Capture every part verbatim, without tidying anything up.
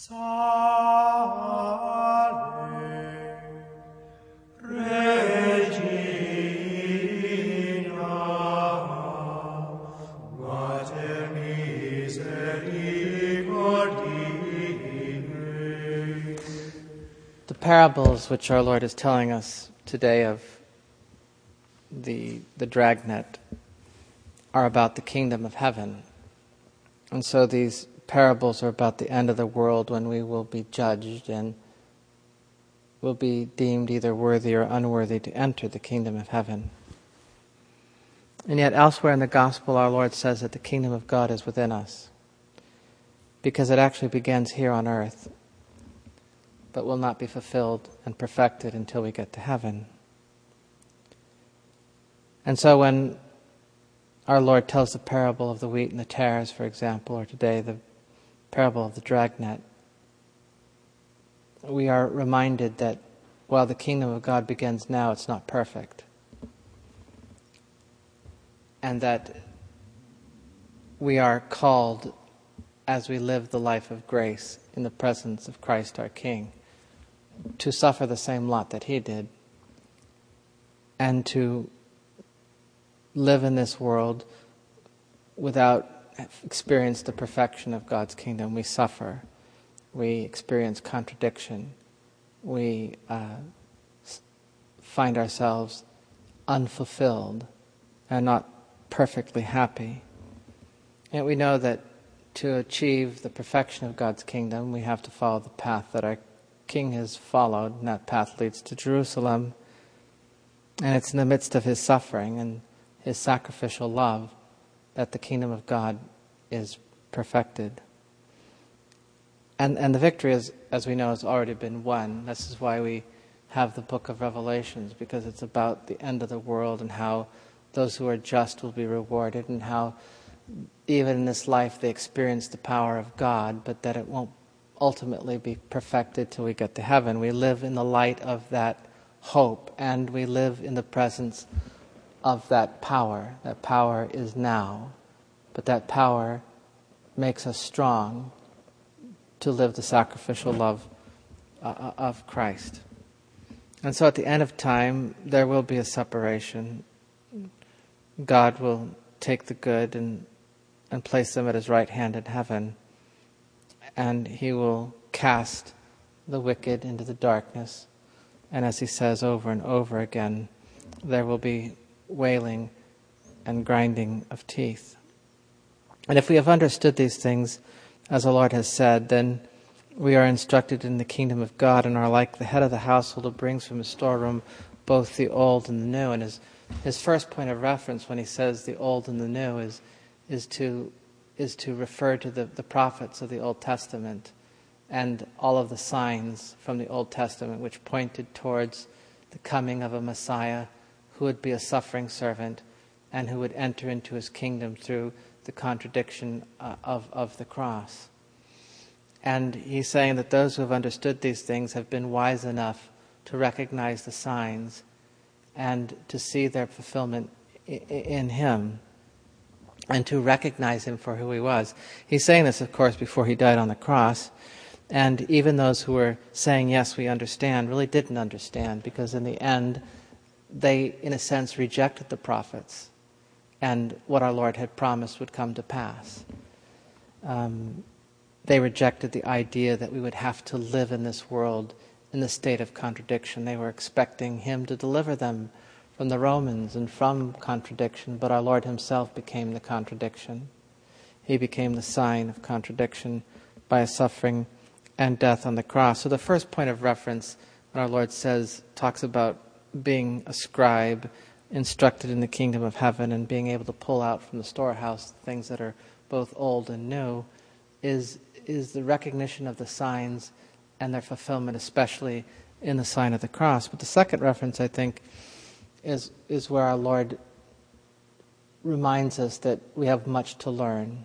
The parables which our Lord is telling us today of the the dragnet are about the kingdom of heaven. And so these parables are about the end of the world, when we will be judged and will be deemed either worthy or unworthy to enter the kingdom of heaven. And yet elsewhere in the gospel our Lord says that the kingdom of God is within us, because it actually begins here on earth, but will not be fulfilled and perfected until we get to heaven. And so when our Lord tells the parable of the wheat and the tares, for example, or today the parable of the dragnet, we are reminded that while the kingdom of God begins now, it's not perfect. And that we are called, as we live the life of grace in the presence of Christ our King, to suffer the same lot that He did, and to live in this world without experience the perfection of God's kingdom. We suffer. We experience contradiction. We uh, find ourselves unfulfilled and not perfectly happy. And we know that to achieve the perfection of God's kingdom, we have to follow the path that our King has followed, and that path leads to Jerusalem. And it's in the midst of His suffering and His sacrificial love that the kingdom of God is perfected. And and the victory, is, as we know, has already been won. This is why we have the book of Revelations, because it's about the end of the world and how those who are just will be rewarded, and how even in this life they experience the power of God, but that it won't ultimately be perfected till we get to heaven. We live in the light of that hope, and we live in the presence of that power. That power is now, but that power makes us strong to live the sacrificial love uh, of Christ. And so at the end of time, there will be a separation. God will take the good and, and place them at His right hand in heaven, and He will cast the wicked into the darkness. And as He says over and over again, there will be wailing and grinding of teeth. And if we have understood these things, as the Lord has said, then we are instructed in the kingdom of God, and are like the head of the household who brings from his storeroom both the old and the new. And his his first point of reference when he says the old and the new is is to is to refer to the, the prophets of the Old Testament and all of the signs from the Old Testament which pointed towards the coming of a Messiah who would be a suffering servant and who would enter into His kingdom through the contradiction uh, of, of the cross. And he's saying that those who have understood these things have been wise enough to recognize the signs and to see their fulfillment i- in Him, and to recognize Him for who He was. He's saying this, of course, before He died on the cross. And even those who were saying, yes, we understand, really didn't understand, because in the end, they, in a sense, rejected the prophets and what our Lord had promised would come to pass. Um, they rejected the idea that we would have to live in this world in the state of contradiction. They were expecting Him to deliver them from the Romans and from contradiction, but our Lord Himself became the contradiction. He became the sign of contradiction by His suffering and death on the cross. So the first point of reference, when our Lord says, talks about being a scribe, instructed in the kingdom of heaven, and being able to pull out from the storehouse things that are both old and new, is is the recognition of the signs and their fulfillment, especially in the sign of the cross. But the second reference, I think, is is where our Lord reminds us that we have much to learn,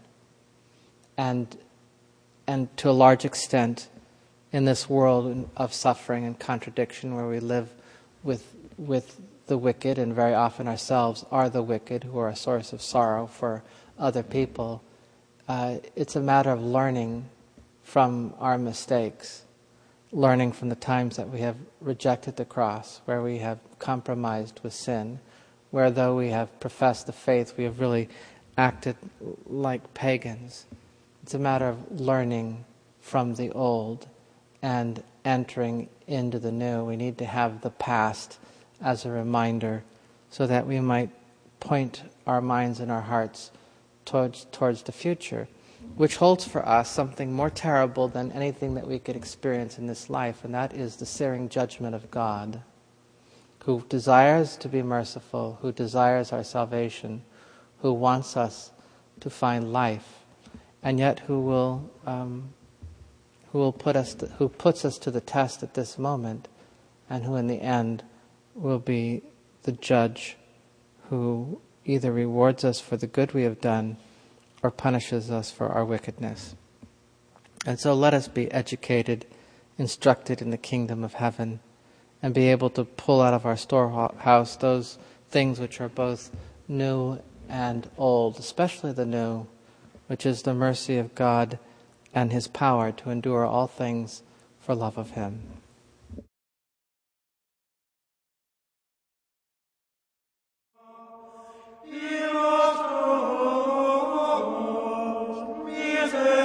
and and to a large extent in this world of suffering and contradiction, where we live with with the wicked, and very often ourselves are the wicked who are a source of sorrow for other people. Uh, it's a matter of learning from our mistakes, learning from the times that we have rejected the cross, where we have compromised with sin, where though we have professed the faith, we have really acted like pagans. It's a matter of learning from the old and entering into the new. We need to have the past as a reminder so that we might point our minds and our hearts towards, towards the future, which holds for us something more terrible than anything that we could experience in this life, and that is the searing judgment of God, who desires to be merciful, who desires our salvation, who wants us to find life, and yet who will um, who will put us to, who puts us to the test at this moment, and who in the end will be the judge who either rewards us for the good we have done or punishes us for our wickedness. And so let us be educated, instructed in the kingdom of heaven, and be able to pull out of our storehouse those things which are both new and old, especially the new, which is the mercy of God and His power to endure all things for love of Him. Miserere